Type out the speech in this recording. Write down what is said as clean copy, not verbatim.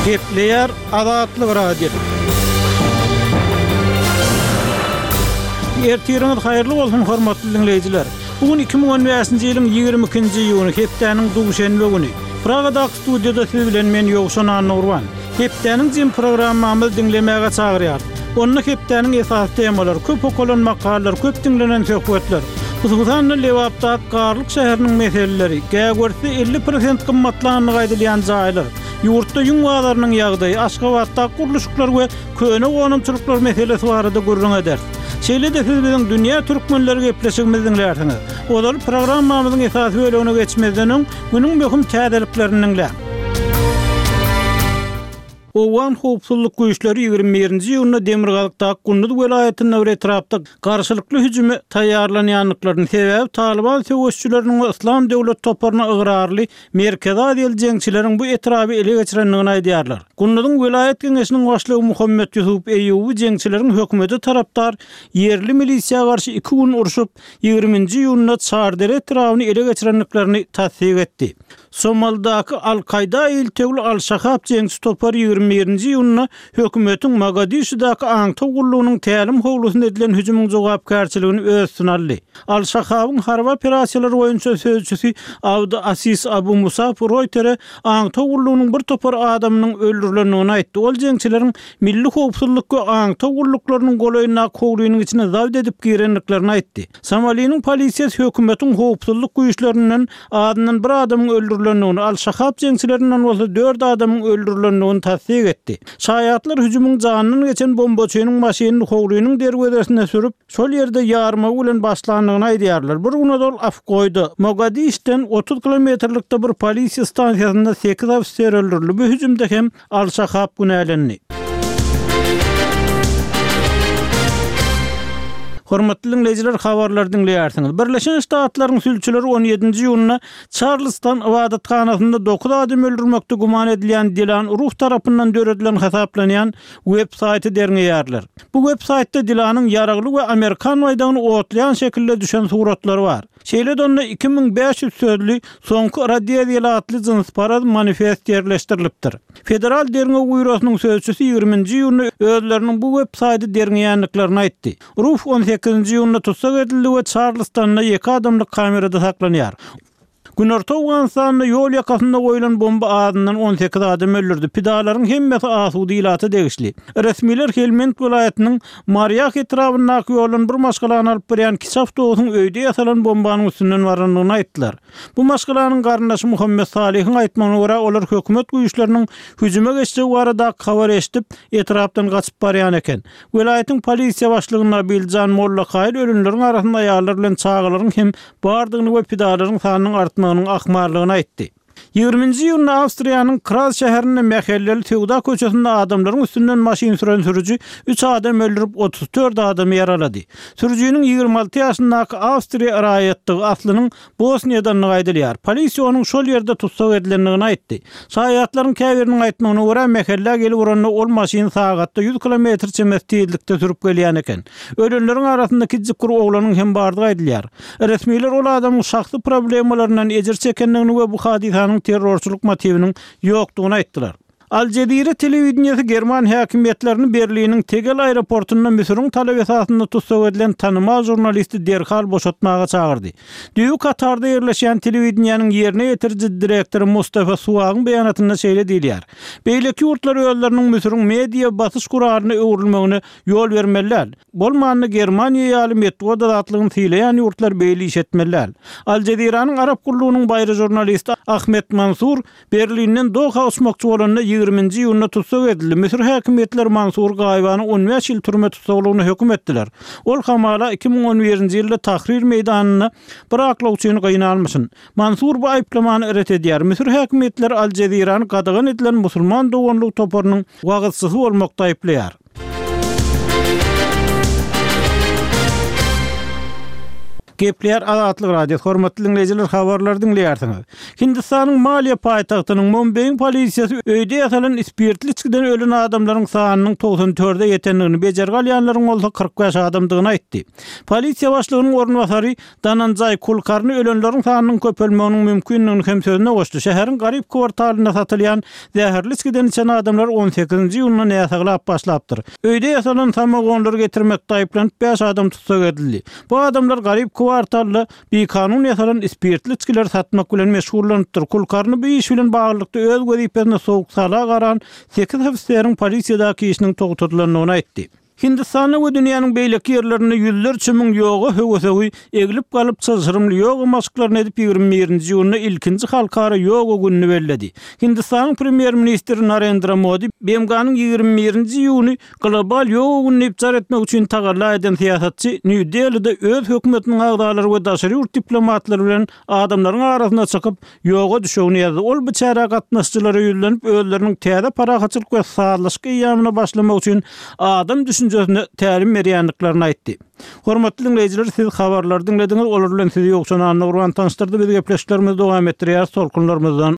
Kepleyer Azatlyk Radio. Ertiriniz hayırlı bolsun hormatly dinleyijiler. Bugün 2015-nji ýylyň 22-nji ýyly hepdeniň duşenbe güni. Pragada studiyada siz bilen men Ýogşan Anurwan. Hepdeniň jym programmamy dinlemäge çagyrýar. Onu hepdeniň esas temalary, köp okulan makalar, köp dinlenen söhbetler. Hususan Lewapda Garlyk şäheriniň meseleleri, gäwürsi 50% gymmatlaryny gaýdylýan jaýlar. Ýurtda ýüň wagtlarynyň ýagdaýy, Aşgabatda guruluşyklar we köne gonumçylyklar meselesi barada gurrun eder. Şeýle de siz bilen dünýä türkmenleri gepleşigimizi dinlersiňiz. Olar programmamyzyň esas bölügine geçmezden günüň möhüm täzeliklerini dinler. Owan howpsuzlyk güýçleri 21-nji ýylda Demirgalykda Gunduz welaýatynyň etrapda garşylykly hüjüme taýýarlanýanlyklaryny sebäp Taliban söwüşçüleriniň we Islam döwlet toparyna ıgrarly merkezi adil jeňçileriň bu etrapy ele geçirenligini aýdýarlar. Gunduzyň welaýat geňeşiniň başlygy Muhammed Yusuf Eýýuby jeňçileriň hökümeti tarapdar yerli milisiýa garşy 2 gün uruşup 20-nji ýylda Çardere etrabyny ele geçirenliklerini tasdik etdi. Somaldaky Al-Qaida iltegli Al-Shahab jeňçi topary 21-nji ýylda hökümetiň Mogadishudaky aňta gullugynyň tälim howlusuna edilen hüjümüň jogapkärçiligini öz sunaldy. Al-Shahabyň harba operasiýalary boýunça sözçüsi Abd Aziz Abu Musab Reuter'e aňta gullugynyň bir topar adamynyň öldürilendigini aýtdy. Ol jeňçilerin milli howpsuzlyk we aňta gulluklarynyň golaýyna kowlugynyň içine zawd edip girenliklerini aýtdy. Somaliýanyň polisiýasy hökümetiň howpsuzlyk güýçlerinden adynyň bir adamyň öldürilendigini, Al-Shahab jeňçilerinden bolsa 4 adamyň öldürilendigini tasdik etdi. Şaýatlar hüjümüň janyny geçen bombaçynyň maşynyny howlugynyň derwedersine sürüp, şol ýerde ýarma bilen başlandygyny aýdýarlar. Bir gün ol af goýdy. Mogadishudan 30 kilometrlikde bir polisiýa stansiýasynda 8 ofisier öldürildi. Bu hüjümde hem Al-Shahab günälendi. Hormatly dinleyijiler, habarlar dinleýärsiňiz. Birleşen Ştatlaryň sülçüleri 17-nji ýylda Charleston ibadathanasynda 9 adam öldürmekde guman edilýän Dilan Ruh tarapyndan döredilen hesaplanýan web saýty derňeýärler. Bu web saýtda Dilanyň ýaragly we Amerikan maýdagyny otlayan şekilde düşen suratlary bar. Şeýle onda 2500 sözli soňky radiýalatly jyns parad manifest ýerleşdirilipdir. Federal derňe guýrugynyň sözçüsi 20-nji ýylda özleriniň bu web saýty derňeýänliklerini aýtdy. Ruh 18-nji ýylda tutsak edildi we Charlestonda 2 adamlyk kamerada saklanýar. Günorta Awganistanda ýol ýakasynda goýulan bomba adından 18 adam öldürdi. Pidalaryň hemmesi asudy ilaty degişli. Resmiler Helmand welaýatynyň Maryak etrapyndaky ýolun bir maşgalany alyp berýän kiçik awtobusyň öýde ýasalan bombanyň üstünden baranlygyny aýtdylar. Bu maşgalanyň garyndaşy Muhammed Salihiň aýtmagyna görä olar hökümet güýçleriniň hüjüme geçjegi barada habar eşdip etrapdan gaçyp barýan eken. Welaýatyň polisiýa başlygyna Biljan Mollakaýl ölümleriň arasynda ýarlar bilen çağalaryň hem bardygyny we pidalaryň sanynyň artmagyny akmarlygyny aýtdy. 20-nji ýylda Awstriýanyň Kras şäherinde Mehelleli Tewda köçesinde adamlaryň üstünden maşyn süren sürücü 3 adam öldürüp 34 adamy ýaralady. Sürücüniň 26 ýaşyndaky Awstriýa raýatlygy aslynyň Bosniýadan gaýdylýar. Polisiýa onuň şol ýerde tutsak edilendigini aýtdy. Şaýatlaryň käbiriniň aýtmagyna görä Mehelle gelip uranda ol maşyn sagatda 100 km çemes tezlikde sürüp gelýän eken. Ölenleriň arasynda kiçik bir oglanyň hem bardygy aýdylýar. Resmiler ol adamyň şahsy problemlaryndan ejir çekendigini we bu hadisanyň terrorçuluk motivinin ýokdugyny aýtdylar. Al Jazeera telewizionyasy German häkimetlerini Berliniň Tegel aeroportundan Misiriň talap esasynda tutsak edilen tanymal jurnalisti derhal boşatmaga çağırdy. Düýü Katarda ýerleşýän telewizionyanyň ýerine ýetirji direktory Mustafa Suwagyň beýanatynda şeýle diýilýär. Beýleki ýurtlar öýleriniň Misiriň media basyş guraryna öwrülmegine ýol bermeliler. Bolmany Germaniýa ýaly metode zatlygyny tileýän ýurtlar beýle iş etmeliler. Al Jazeeranyň Arap gullugynyň baýry jurnalisti Ahmet Mansur Berlinden Doha uçmakçy bolanda 20-nji ýylda tutsak edildi. Misir häkimetleri Mansur Gaýbany 15 ýyl türme tutsaklygyna hökm etdiler. Ol hamala 2011-nji ýylda Tahrir meýdanyna bir aklak üçin gynalmyşyn. Mansur bu aýplamany ret edýär. Misir häkimetleri Al Jazeerany gadagan edilen musulman doganlyk toparynyň wagtsyzy bolmakda aýplaýar. Gepler Azatlyk Radio hormatly dinleyijiler, habarlar dinleýärsiňiz. Hindistanyň Maliya paýtagtynyň Mumbay polisiýasy öýde ýasalan spirtli içkiden ölen adamlaryň sanynyň 94-de ýetenligini bejerge alýanlaryň bolsa 45 adamdygyny aýtdy. Polisiýa başlygynyň ornwasary Dananjay Kulkarny ölenleriň sanynyň köpelmeginiň mümkinligini hem sözüne goşdy. Şäheriň garyp kwartalyna satylýan zäherli içkiden içen adamlar 18-nji ýylyna näsaglap başlapdyr. Öýde ýasalan samagonlary getirmekde aýplanyp 5 adam tutsak edildi. Bu adamlar garyp kwartalda bekanun ýasalan spirtli içkiler satmak bilen meşgullanıpdyr. Kulkarny bu iş bilen baglykda öz gözipesine soğuk sala garan 8 hapslerin polisiýadaky işiniň togutulynyny aýtdy. Hindistanyň we dünýäniň beýleki ýerlerinde ýüzlerçe müň ýoga höwesegi egilip galyp çyzgyrymly ýoga maşyklaryny edip 21-nji ýylyna ilkinji halkara ýoga gününi bellädi. Hindistanyň premier ministri Narendra Modi BMG'nyň 21-nji ýylyny global ýoga gününi iptar etmek üçin tagarla eden siýasatçy New Delhi'de öz hökümetiniň agdalary we daşary ýurt diplomatlary bilen adamlaryň arasyna çykyp ýoga düşegini ýazdy. Ol bu çäre gatnaşçylary ýüzlenip özleriniň täze parahaçylyk we sağlaşyk ýamyna başlamak üçin adam düşünjesine tälim berýänliklaryny aýtdy. Hormatly dinleyijiler, siz habarlar dinlediňiz. Olar bilen sizi ýokşan anly urgan tanıştyrdy. Biz gepleşiklerimizi dowam etdirýär. Solkunlarymyzdan